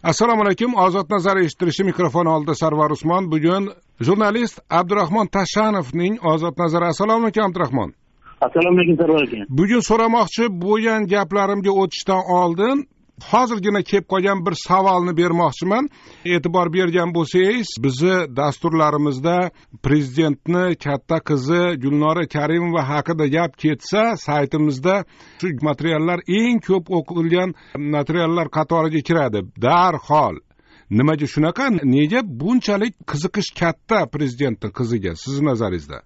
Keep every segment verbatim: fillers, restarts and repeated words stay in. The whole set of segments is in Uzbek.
Assalomu alaykum. Ozod nazar eshittirishi mikrofon oldida Sarvar Usmon. Bugun jurnalist Abdurahmon Tashanovning Ozod nazari. Assalomu alaykum Abdurahmon. Assalomu alaykum Sarvar aka. Bugun so'ramoqchi bo'lgan gaplarimga o'tishdan oldin hozirgina kelib qolgan bir savolni bermoqchiman. E'tibor bergan bo'lsangiz, bizni dasturlarimizda prezidentni katta qizi Gulnora Karimova haqida gap ketsa, saytimizda shu materiallar eng ko'p o'qilgan materiallar qatoriga kiradi. Darhol nimaga shunaqa? Nega bunchalik qiziqish katta prezidentning qiziga sizning nazaringizda?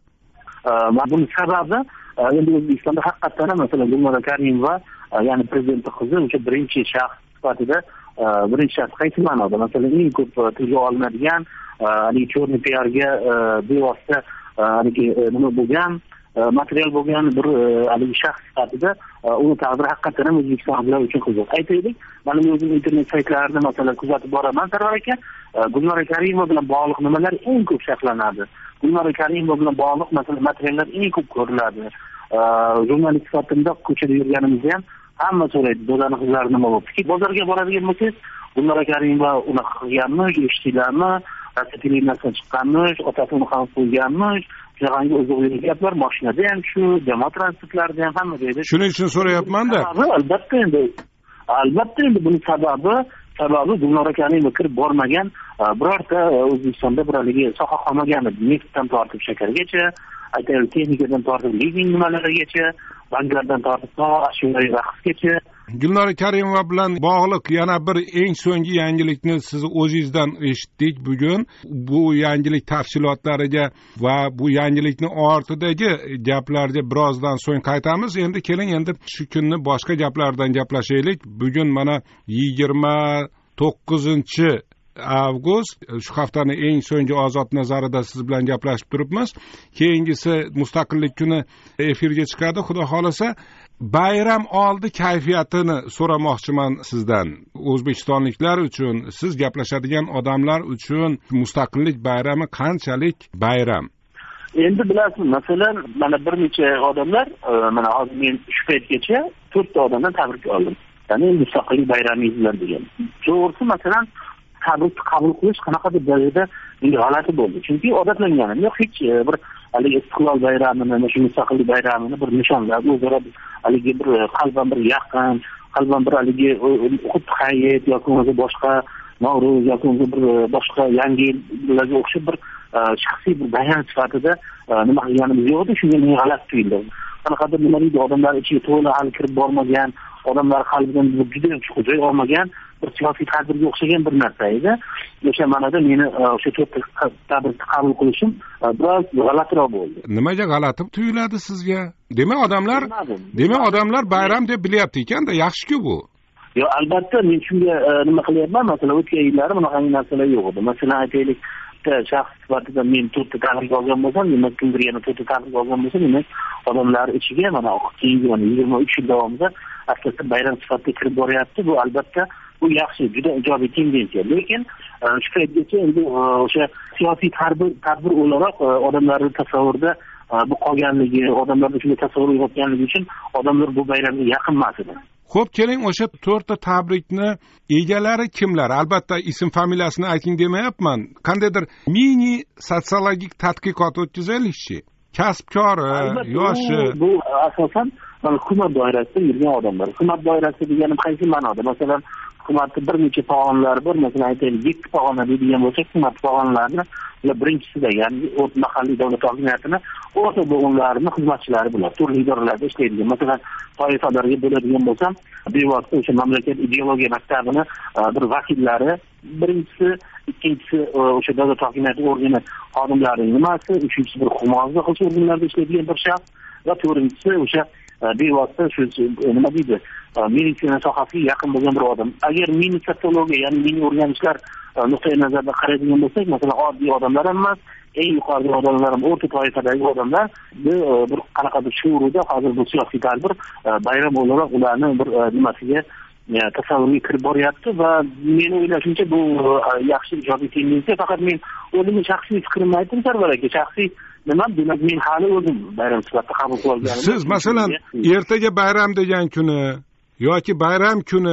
Buning sababi endi O'zbekistonda haqiqatan masalan Gulnora Karimova, ya'ni prezidentning qizi o'sha birinchi shaxs sifatida birinchi shaxs qaysi ma'noda masalan eng ko'p tilga olinadigan haligi cho'rni P R'ga bevosita haligi nima bo'lgan material bo'lgan bir haligi shaxs sifatida uni taqdiri haqiqatan O'zbekistonliklar uchun qiziq. Aytaylik, mana men o'zim internet saytlarida masalan kuzatib boraman Sarvar aka, Gulnora Karimova bilan bog'liq nimalar eng ko'p sharhlanadi. Gulnora Karimova bilan bog'liq masalan materiallar eng ko'p ko'riladi. Jurnalist sifatida ko'chada yurganimizda ham hamma so'raydi, "Dodani qizlari nima bo'libdi?" Bozorga boradigan bo'lsangiz, Gulnora Karimova unaqa qilganmish, eshitdinglarmi? Televideniyasidan chiqqanmish, otasi uni qamab qo'yganmish. Shunaqangi o'zbeklik gaplar mashinada ham shu, jamoat transportlarida ham hamma joyda. Shuning uchun so'rayapman-da. Albatta endi albatta endi buning sababi sababi Gulnora Karimova kirib bormagan birorta O'zbekistonda bir haligi soha qolmagan edi. Neftdan tortib shakargacha, aytaylik texnikadan tortib lizing nimalarigacha, banklardan tortib to ashyoviy raqsgacha. Gulnora Karimova bilan bog'liq yana bir eng so'nggi yangilikni siz o'zingizdan eshitdik bugun. Bu yangilik tafsilotlariga va bu yangilikni ortidagi gaplarga birozdan so'ng qaytamiz. Endi keling, endi shu kunni boshqa gaplardan gaplashaylik. Bugun mana yigirma to'qqizinchi avgust, shu haftani eng so'nggi Ozod nazarida siz bilan gaplashib turibmiz. Keyingisi Mustaqillik kuni efirga chiqadi, xudo xolasa. Bayram oldi kayfiyatini so'ramoqchiman sizdan. O'zbekistonliklar uchun, siz gaplashadigan odamlar uchun Mustaqillik bayrami qanchalik bayram? Endi bilasiz, masalan, mana bir necha odamlar, mana hozir men shu paytgacha to'rtta odamdan tabrik oldim. Ya'ni Mustaqillik bayramingiz bilan degan. To'g'risi, masalan, tabrikni qabul qilish qanaqadir darajada menga g'alati bo'ldi. Chunki odatlanganim yo'q, hech bir haligi Istiqlol bayramini, shu Mustaqillik bayramini bir nishonlab, o'zaro haligi bir qalban bir yaqin, qalban bir haligi xuddi hayit yoki o'zi boshqa Navro'z yoki bir boshqa yangi yillarga o'xshab bir shaxsiy bir bayram sifatida nima qilganimiz yo'q edi. Shunga menga g'alati tuyuldi. Qanaqadir nima deydi, odamlar ichiga to'la hali kirib bormagan, odamlar qalbidan juda chuqur joy olmagan bir siyosiy tadbirga o'xshagan bir narsa edi. O'sha ma'noda meni o'sha to'rtta tabrikni qabul qilishim biroz g'alatiroq bo'ldi. Nimaga g'alati tuyuladi sizga? Demak, odamlar demak odamlar bayram deb bilyapti ekanda, yaxshi-ku bu. Yo, albatta men shunga nima qilyapman, masalan, o'tgan yillari bunaqangi narsalar yo'q edi. Masalan, aytaylik, shaxs sifatida men to'rtta tabrik olgan bo'lsam, demak kimdir yana to'rtta tabrik olgan bo'lsa, demak odamlar ichiga mana keyingi yigirma uch yil davomida aslida bayram sifatida kirib boryapti. Bu albatta bu yaxshi, juda ijobiy tendensiya. Lekin shu paytgacha endi o'sha siyosiy tadbir tadbir o'laroq odamlarning tasavvurida bu qolganligi, odamlarda shunday tasavvur uyg'otganligi uchun odamlar bu bayramga yaqin emas edi. Xo'p, keling, o'sha to'rtta tabrikni egalari kimlar? Albatta ism familiyasini ayting demayapman. Qandaydir mini sotsiologik tadqiqot o'tkazaylikchi. Kasbkori, yoshi. Bu asosan hukumat doirasida yurgan odamlar. Hukumat doirasida deganim qaysi ma'noda? Masalan, hukumatda bir necha pog'onlar bor. Masalan, aytaylik, yetti pog'ona deydigan bo'lsak, hukumat pog'onalarini ular birinchisida, ya'ni mahalliy davlat hokimiyatini o'rta bo'g'inlarini xizmatchilari bular, turli idoralarda ishlaydigan. Masalan, toifalarga bo'ladigan bo'lsam, bevosita o'sha mamlakat ideologiya maktabini bir vakillari, birinchisi, ikkinchisi o'sha davlat hokimiyati organi xodimlarining nimasi, uchinchisi bir hukumat qilish organlarida ishlaydigan bir shaxs va to'rtinchisi o'sha bevosita shu nima deydi, meditsina sohasiga yaqin bo'lgan bir odam. Agar mini sotsiologiya, ya'ni mini o'rganishlar nuqtai nazardan qaraydigan bo'lsak, masalan, oddiy odamlar emas, eng yuqori odamlar ham o'rta toifadagi odamlar bir qanaqadir shuurda hozir bu siyosiy tadbir bayram o'laroq ularni bir nimasiga tasavvurga kirib boryapti va meni o'ylashimcha bu yaxshi ijobiy tendensiya. Faqat men o'zimning shaxsiy fikrimni aytdim Sarvar aka, shaxsiy nima, demak men hali o'zim bayram sifatida qabul qilib olganim. Siz masalan ertaga bayram degan kuni yoki bayram kuni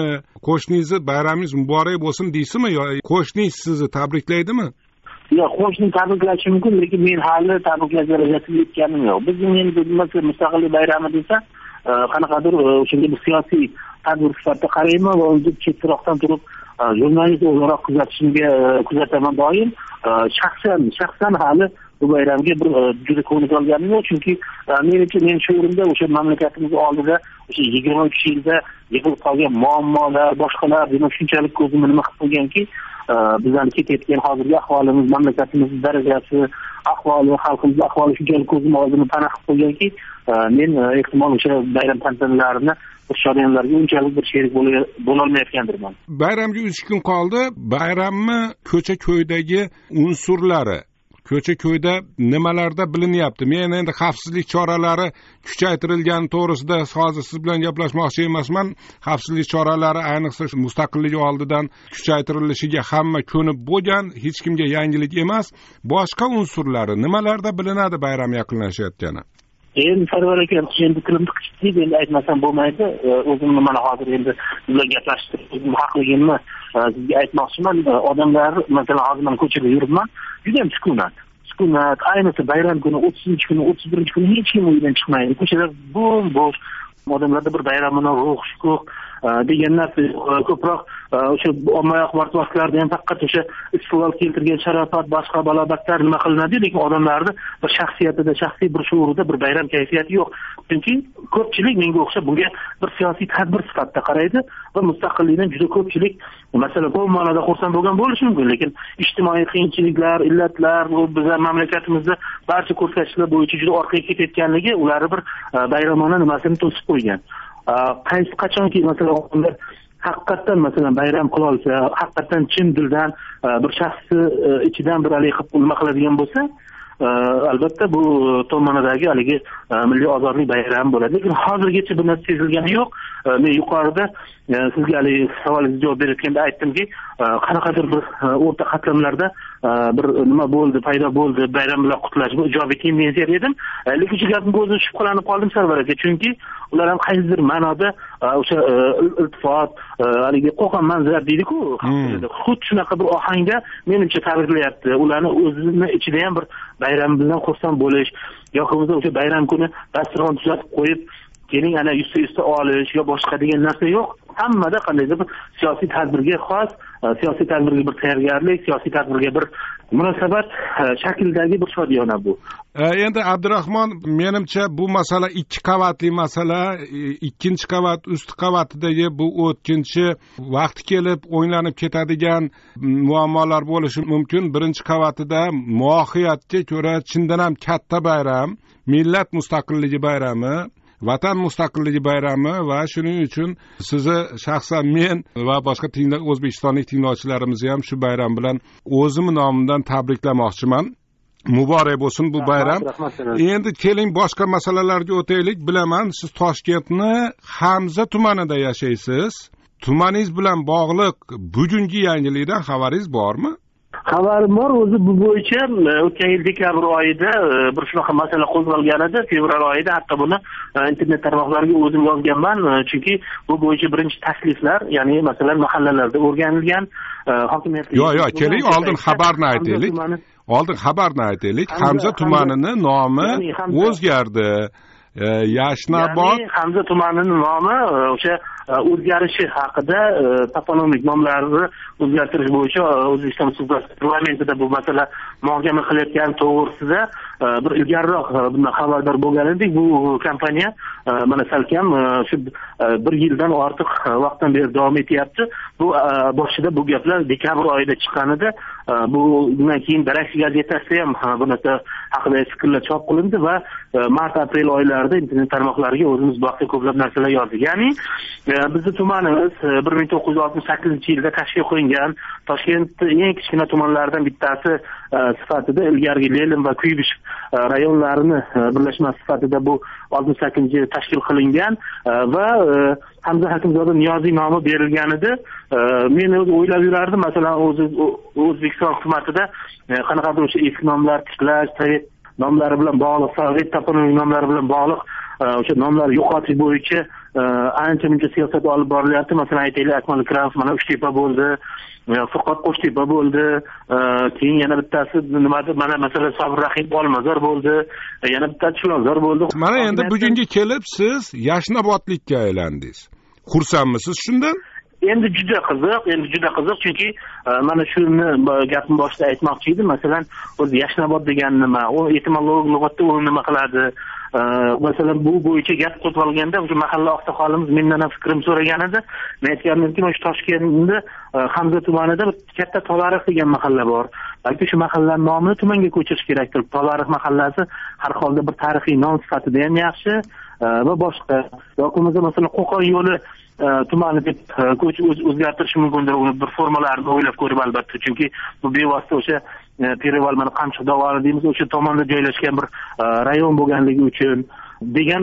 qo'shningizni bayramingiz muborak bo'lsin deysizmi yo qo'shningiz sizni tabriklaydimi? yo'q, qo'shni tabriklashi mumkin, lekin men hali tabriklash darajasiga yetganim yo'q. Bizning endi mustaqillik bayrami desa qanaqadir o'shanga bir siyosiy tadbir sifatida qarayman va uni chetroqdan turib jurnalist o'laroq kuzatishimga kuzataman doim. Shaxsan shaxsan hali bu bayramga bir juda ko'nik olganim yo'q, chunki menimcha men shu o'rinda o'sha mamlakatimiz oldida o'sha yigirma uch yilda yig'ilib qolgan muammolar, boshqalar demak shunchalik ko'zimni nima qilib qo'yganki, bizlarni ketayotgan hozirgi ahvolimiz, mamlakatimiz darajasi, ahvoli, xalqimiz ahvoli shunchalik ko'zim oldini pana qilib qo'yganki, men ehtimol o'sha bayram tantanalarini bir shodiyonlarga unchalik bir sherik bo'lolmayotgandirman. Bayramga uch kun qoldi. Bayramni ko'cha-ko'ydagi unsurlari, ko'cha-ko'yda nimalarda bilinyapti? Men endi xavfsizlik choralari kuchaytirilgani to'g'risida hozir siz bilan gaplashmoqchi emasman. Xavfsizlik choralari ayniqsa mustaqilligi oldidan kuchaytirilishiga hamma ko'nib bo'lgan, hech kimga yangilik emas. Boshqa unsurlari nimalarda bilinadi bayram yaqinlashayotgani? Endi Sarvar aka, endi tilimni qichitib endi aytmasam bo'lmaydi. O'zimni mana hozir endi bilan gaplashib, o'zim haqligimni sizga aytmoqchiman. Odamlar, masalan, hozir men ko'chada yuribman, juda ham sukunat. Sukunat, ayniqsa bayram kuni, o'ttizinchi kuni, o'ttiz birinchi kuni hech kim uydan chiqmaydi. Ko'chalar bo'm-bo'sh. Odamlarda bir bayramona ruh, shukuh degan narsa ko'proq o'sha ommaviy axborot vositalarida ham faqat o'sha istiqlol keltirgan sharofat, boshqa balobatlar nima qilinadi, lekin odamlarda bir shaxsiyatida, shaxsiy bir shuurida bir bayram kayfiyati yo'q. Chunki ko'pchilik menga o'xshab bunga bir siyosiy tadbir sifatida qaraydi va mustaqillikdan juda ko'pchilik masalan bu ma'noda xursand bo'lgan bo'lishi mumkin, lekin ijtimoiy qiyinchiliklar, illatlar, bizlar mamlakatimizda barcha ko'rsatkichlar bo'yicha juda orqaga ketayotganligi ularni bir bayramona nimasini to'sib qo'ygan. Qaysi qachonki masalan odamlar haqiqatdan masalan bayram qila olsa, haqiqatdan chin dildan bir shaxsi ichidan bir haligi qilib nima qiladigan bo'lsa, albatta bu tomonadagi haligi milliy ozodlik bayrami bo'ladi. Lekin hozirgacha bu narsa sezilgani yo'q. Men yuqorida sizga haligi savolingizga javob berayotganda aytdimki, qanaqadir bir o'rta qatlamlarda bir nima bo'ldi, paydo bo'ldi, bayram bilan qutlash, bu ijobiy tendensiya dedim. Lekin shu gapimga o'zim shubhalanib qoldim Sarvar aka, chunki ular ham qaysidir ma'noda o'sha iltifot, haligi qo'qon manzara deydi-ku, xuddi shunaqa bir ohangda menimcha tabriklayapti. Ularni o'zini ichida ham bir bayram bilan xursand bo'lish yoki o'sha bayram kuni dasturxon tuzatib qo'yib, keling ana yuzta yuzta olish yo boshqa degan narsa yo'q. Hammada qandaydir bir siyosiy tadbirga xos, siyosiy tadbirga bir tayyorgarlik, siyosiy tadbirga bir munosabat shaklidagi bir shodiyona bu. Endi Abdurahmon, menimcha bu masala ikki qavatli masala. Ikkinchi qavat, ust qavatidagi bu o'tkinchi vaqti kelib o'ylanib ketadigan muammolar bo'lishi mumkin. Birinchi qavatida mohiyatga ko'ra chindan ham katta bayram, millat mustaqilligi bayrami, Vatan mustaqilligi bayrami va shuning uchun sizni shaxsan men va boshqa O'zbekistonlik tinglovchilarimizni ham shu bayram bilan o'zim nomidan tabriklamoqchiman. Muborak bo'lsin bu bayram. Endi keling boshqa masalalarga o'taylik. Bilaman, siz Toshkentni Hamza tumanida yashaysiz. Tumaningiz bilan bog'liq bugungi yangilikdan xabaringiz bormi? Xabarim bor, o'zi bu bo'yicha o'tgan yil dekabr oyida bir shunaqa masala qo'zg'algan edi. Fevral oyida hatto buni internet tarmoqlariga o'zim yozganman, chunki bu bo'yicha birinchi takliflar, ya'ni masalan mahallalarda o'rganilgan hokimiyat. Yo'q, yo'q, keling oldin xabarni aytaylik. Oldin xabarni aytaylik. Hamza tumanining nomi o'zgardi. Yashnobod Hamza tumanining nomi o'sha o'zgarishi haqida toponimik nomlarni o'zgartirish bo'yicha O'zbekiston Respublikasi parlamentida bu masala muhokama qilayotgan to'g'risida bir ilgariroq bundan xabardor bo'lgan edik. Bu kompaniya mana salkam shu bir yildan ortiq vaqtdan beri davom etyapti. Bu boshida bu gaplar dekabr oyida chiqqan edi. Bu bundan keyin Darakchi gazetasida ham bu narsa haqida fikrlar chop qilindi va mart aprel oylarida internet tarmoqlariga o'zimiz bu haqda ko'plab narsalar yozdik. Ya'ni bizni tumanimiz bir ming to'qqiz yuz oltmish sakkizinchi yilda tashkil qilingan Toshkentning eng kichkina tumanlaridan bittasi sifatida ilgarigi Lenin va Kuybish rayonlarini birlashmasi sifatida bu oltmish sakkizinchi yilda tashkil qilingan va Hamza Hakimzoda Niyoziy nomi berilgan edi. Men o'zi o'ylab yurardim, masalan, o'zi O'zbekiston hukumatida qanaqadir o'sha eski nomlar tiklash, sovet nomlari bilan bog'liq, sovet toponimik nomlari bilan bog'liq o'sha nomlar yo'qotish bo'yicha ancha muncha siyosat olib borilyapti. Masalan, aytaylik, Akmal Ikramov mana Uchtepa bo'ldi, Furqat Qo'shtepa bo'ldi, keyin yana bittasi nimadir, mana masalan Sabir Rahim Olmazor bo'ldi, yana bittasi Chilonzor bo'ldi. Mana endi bugunga kelib siz Yashnobodlikka aylandingiz. Xursandmisiz shundan? Endi juda qiziq, endi juda qiziq, chunki mana shuni gapni boshida aytmoqchi edim. Masalan, o'zi Yashnobod degani nima? U etimologik lug'atda u nima qiladi? Masalan, bu bo'yicha gap qo'zg'ab olganda o'sha mahalla oqsoqolimiz mendan ham fikrim so'ragan edi. Men aytganimki, o'sha Toshkentda Hamza tumanida katta Tolariq degan mahalla bor. Balki shu mahallaning nomini tumanga ko'chirish kerakdir. Tolariq mahallasi har holda bir tarixiy nom sifatida ham yaxshi va boshqa. Yoki masalan Qo'qon yo'li tumanni deb o'zgartirish mumkindir. Uni bir formalarini o'ylab ko'rib albatta, chunki bu bevosita o'sha Pereval mana Qamchiq dovoni deymiz, o'sha tomonda joylashgan bir rayon bo'lganligi uchun degan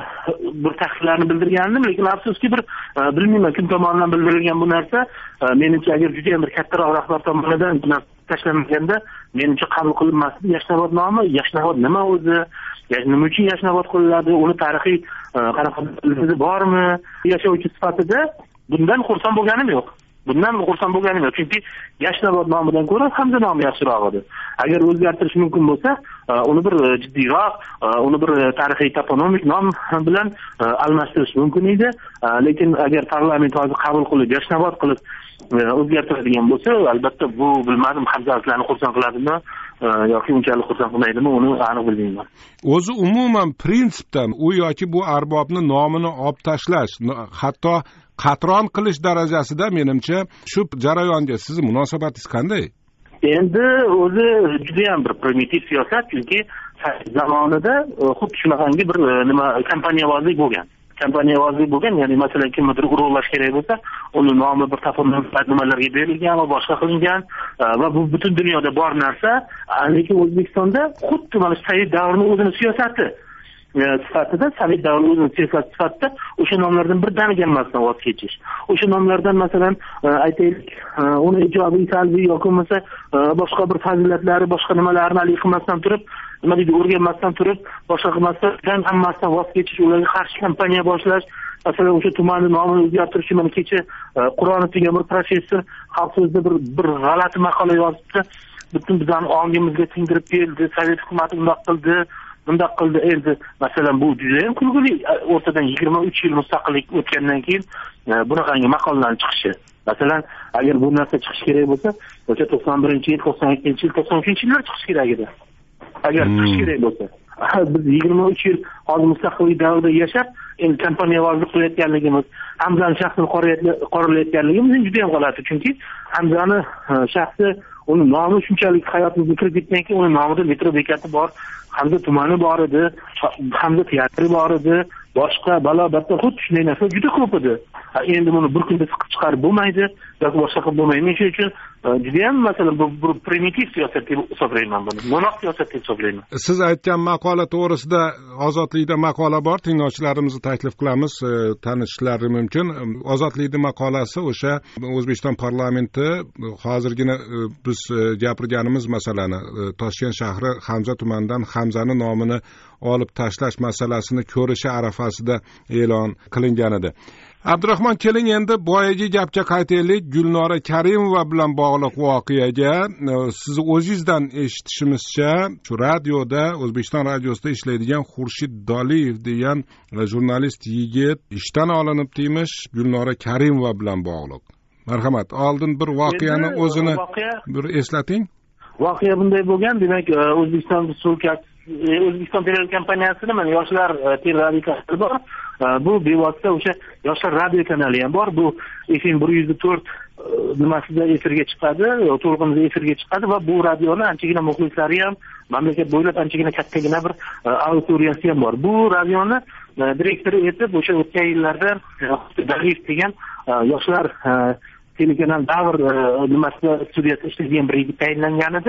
bir takliflarni bildirgandim, lekin afsuski bir bilmayman kim tomonidan bildirilgan bu narsa. Menimcha agar juda ham bir kattaroq rahbar tomonidan tashlanmaganda menimcha qabul qilinmasdi. Yashnobod nomi, Yashnobod nima o'zi? Nima uchun Yashnobod qo'yiladi? Uni tarixiy qaraqatligi bormi? Yashovchi sifatida bundan xursand bo'lganim yo'q. Bundan xursand bo'lganim yo'q, chunki Yashnobod nomidan ko'ra Hamza nomi yaxshiroq edi. Agar o'zgartirish mumkin bo'lsa, uni bir jiddiyroq, uni bir tarixiy toponomik nom bilan almashtirish mumkin edi. Lekin agar parlament hozir qabul qilib Yashnobod qilib o'zgartiradigan bo'lsa, albatta bu bilmadim, hamzalarni xursand qiladimi yoki unchalik xursand qilmaydimi, uni aniq bilmayman. O'zi umuman prinsipdan u yoki bu arbobni nomini olib tashlash, hatto qatron qilish darajasida menimcha shu jarayonga sizni munosabatingiz qanday? Endi o'zi juda ham bir primitiv siyosat, chunki zamonida xuddi shunaqangi bir nima kompaniyavozlik bo'lgan. kompaniyavozlik bo'lgan, ya'ni masalan kimnidir urug'lash kerak bo'lsa, uni nomi bir toponim nimalarga berilgan va boshqa qilingan va bu butun dunyoda bor narsa, lekin O'zbekistonda xuddi mana Sovet davrining o'zini siyosati sifatida, Sovet davrining o'zini siyosati sifatida o'sha nomlardan birdaniga hammasdan voz kechish. O'sha nomlardan masalan aytaylik, uni ijobiy, salbiy yoki bo'lmasa boshqa bir fazilatlari, boshqa nimalarni alik qilmasdan turib, nima deydi, o'rganmasdan turib, boshqa qilmasdan hammasidan voz kechish, ularga qarshi kampaniya boshlash. Masalan, o'sha tumanning nomini o'zgartirish, mana kecha Qur'onov degan bir professor Xalq so'zida bir bir g'alati maqola yozibdi. Butun bizning ongimizga singdirib keldi, Sovet hukumati bundoq qildi, bundoq qildi. Endi masalan bu juda ham kulgili, o'rtadan yigirma uch yil mustaqillik o'tgandan keyin bunaqangi maqolalarning chiqishi. Masalan, agar bu narsa chiqish kerak bo'lsa, o'sha to'qson birinchi yil, to'qson ikkinchi yil, to'qson uchinchi yillar chiqish kerak edi. Agar chiqish kerak bo'lsa, biz yigirma uch yil hozir mustaqillik davrida yashab, endi kompaniyavozlik qilayotganligimiz, Hamzani shaxsini qoralayotganligimiz juda ham g'alati, chunki Hamzani shaxsi, uni nomi shunchalik hayotimizga kirib ketganki, uni nomida metro bekati bor, Hamza tumani bor edi, Hamza teatri bor edi, boshqa balobatda xuddi shunday narsa juda ko'p edi. Endi buni bir kunda siqib chiqarib bo'lmaydi yoki boshqa qilib bo'lmaydi. Shuning uchun juda ham masalan bu bir primitiv siyosat deb hisoblayman buni. Monoq siyosat deb hisoblayman. Siz aytgan maqola to'g'risida Ozodlikda maqola bor, tinglovchilarimizni taklif qilamiz, tanishishlari mumkin. Ozodlikda maqolasi o'sha O'zbekiston parlamenti hozirgina biz gapirganimiz masalani, Toshkent shahri Hamza tumanidan Hamzani nomini olib tashlash masalasini ko'rishi arafasida e'lon qilingan edi. Abdurahmon, keling endi boyagi gapga qaytaylik. Gulnora Karimova bilan bog'liq voqeaga. Sizni o'zingizdan eshitishimizcha, shu radioda, O'zbekiston radiosida ishlaydigan Xurshid Doliyev degan jurnalist yigit ishdan olinib deymish, Gulnora Karimova bilan bog'liq. Marhamat, oldin bir voqeani o'zini bir eslating. Voqea bunday bo'lgan, demak, O'zbekiston Respublikasi O'zbekiston telekompaniyasida mana yoshlar teleradio kanali bor. Bu bevosita o'sha yoshlar radio kanali ham bor. Bu F M bir yuz to'rt nimasida efirga chiqadi, to'lqinida efirga chiqadi va bu radioni anchagina muxlislari ham, mamlakat bo'ylab anchagina kattagina bir auditoriyasi ham bor. Bu radioni direktori etib o'sha o'tgan yillarda Daliyev degan yoshlar telekanal davr nimasida studiyasida ishlaydigan bir yigit tayinlangan edi.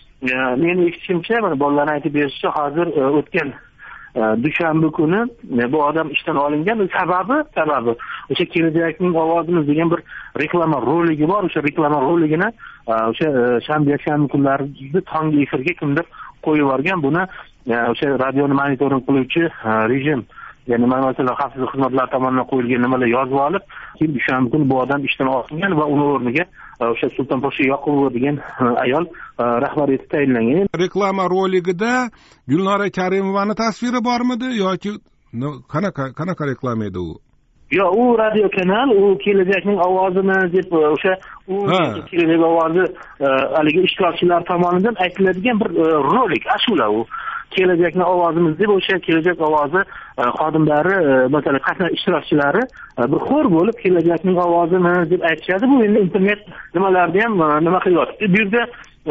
Meni eshitishimcha, mana bolalarning aytib berishicha, hozir o'tgan dushanba kuni bu odam ishdan olingan. Sababi, sababi o'sha Kelajakning ovozimiz degan bir reklama roligi bor. O'sha reklama roligini o'sha shanba yakshanba kunlarida tonggi efirga kimdir qo'yib yuborgan. Buni o'sha radioni monitoring qiluvchi rejim ya'ni man masalan xavfsizlik xizmatlari tomonidan qo'yilgan nimalar yozib olib, keyin dushanba kuni bu odam ishdan olingan va uni o'rniga o'sha Sultonposhsho Yoqubova degan ayol rahbar etib tayinlangan. Reklama roligida Gulnora Karimovani tasviri bormidi yoki qanaqa qanaqa reklama edi u? Yo, u radio kanal, u kelajakning ovozimi deb o'sha u kelajak ovozi haligi ishtirokchilar tomonidan aytiladigan bir rolik, ashula u. Kelajakning ovozimiz deb o'sha kelajak ovozi xodimlari, masalan, qatnashchi ishtirokchilari bir xor bo'lib kelajakning ovozimi deb aytishadi. Bu endi internet nimalarda ham nima qilyapti. Bu yerda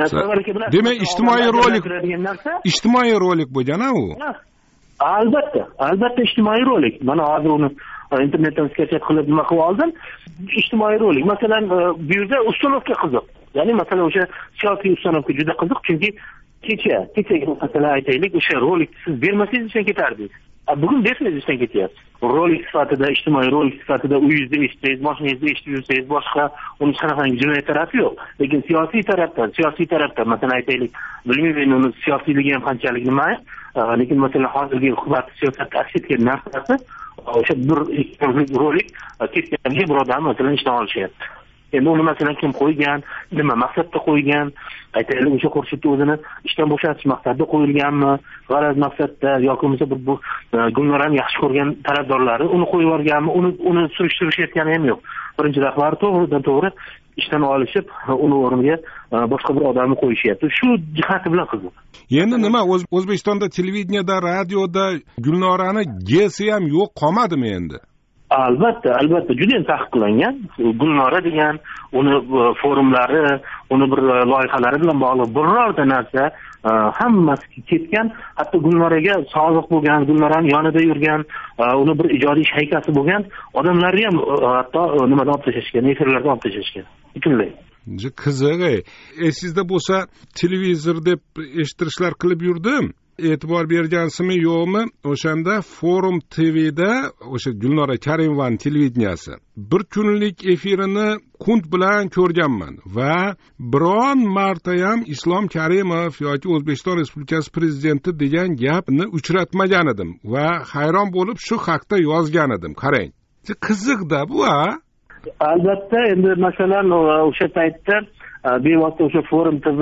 demak, ijtimoiy rolik, ijtimoiy rolik bo'lgan-a u? Albatta, albatta ijtimoiy rolik. Mana hozir uni internetdan sketch qilib nima qilib oldim. Ijtimoiy rolik. Masalan, bu yerda ustunovka qiziq. Ya'ni masalan o'sha siyosiy ustunovka juda qiziq, chunki kecha, kecha masalan aytaylik, o'sha rolik siz bermasangiz ishdan ketardingiz. Bugun bersangiz ishdan ketyapsiz. Rolik sifatida, ijtimoiy rolik sifatida uyingizda eshitsangiz, mashinangizda eshitib yursangiz, boshqa uni qanaqangi jinoyat tarafi yo'q. Lekin siyosiy tarafdan, siyosiy tarafdan masalan aytaylik, bilmayman uni siyosiyligi ham qanchalik nima, lekin masalan hozirgi hukumat siyosatda aks etgan narsasi o'sha bir rolik ketganiga bir odam masalan ishdan olishyapti. Endi uni masalan kim qo'ygan, nima maqsadda qo'ygan, aytaylik o'sha ko'rsatuvni o'zini ishdan bo'shatish maqsadida qo'yilganmi, g'araz maqsadda yoki bo'lmasa bir bu Gulnorani yaxshi ko'rgan tarafdorlari uni qo'yib yuborganmi, uni uni surishtirishayotgani ham yo'q. Birinchi rahbar to'g'ridan to'g'ri ishdan olishib, uni o'rniga boshqa bir odamni qo'yishyapti. Shu jihati bilan qiziq. Endi nima, O'zbekistonda televideniyada, radioda Gulnorani gesi ham yo'q qolmadimi endi? Albatta, albatta juda ham taqiqlangan. Gulnora degan, uni forumlari, uni bir loyihalari bilan bog'liq birorta narsa hammasi ketgan. Hatto Gulnoraga sodiq bo'lgan, Gulnorani yonida yurgan, uni bir ijodiy shaykasi bo'lgan odamlarni ham hatto nimada olib tashlashgan, efirlarga olib tashlashgan. Butunlay. Qiziq-ey. Esingizda bo'lsa, televizor deb eshittirishlar qilib yurdim. E'tibor bergansizmi yo'qmi? O'shanda Forum T V'da o'sha Gulnora Karimovani televideniyasi bir kunlik efirini qunt bilan ko'rganman va biron marta ham Islom Karimov yoki O'zbekiston Respublikasi prezidenti degan gapni uchratmagan edim va hayron bo'lib shu haqda yozgan edim. Qarang. Qiziq-da bu, a? Albatta, endi masalan o'sha paytda bevosita o'sha Forum T V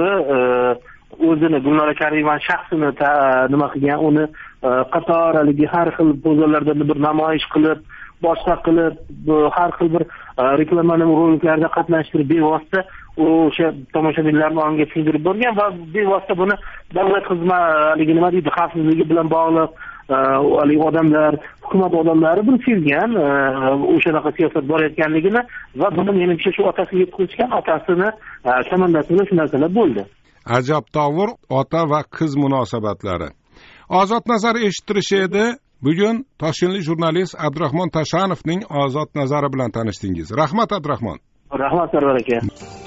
o'zini Gulnora Karimovani shaxsini nima qilgan, uni qator haligi har xil pozorlarda bir namoyish qilib, boshqa qilib, har xil bir reklama roliklarida qatnashtirib bevosita o'sha tomoshabinlarni ongiga singdirib borgan va bevosita buni davlat xizmatligi nima deydi, xavfsizligi bilan bog'liq haligi odamlar, hukumat odamlari buni sezgan, o'shanaqa siyosat borayotganligini va buni menimcha shu otasiga yetkazishgan, otasini komandasi bilan shu narsalar bo'ldi. Ajab tovur ota va qiz munosabatlari. Ozod nazar eshittirish edi. Bugun Toshkentlik jurnalist Abdurahmon Tashanovning Ozod nazari bilan tanishdingiz. Rahmat Abdurahmon. Rahmat Sarvar aka.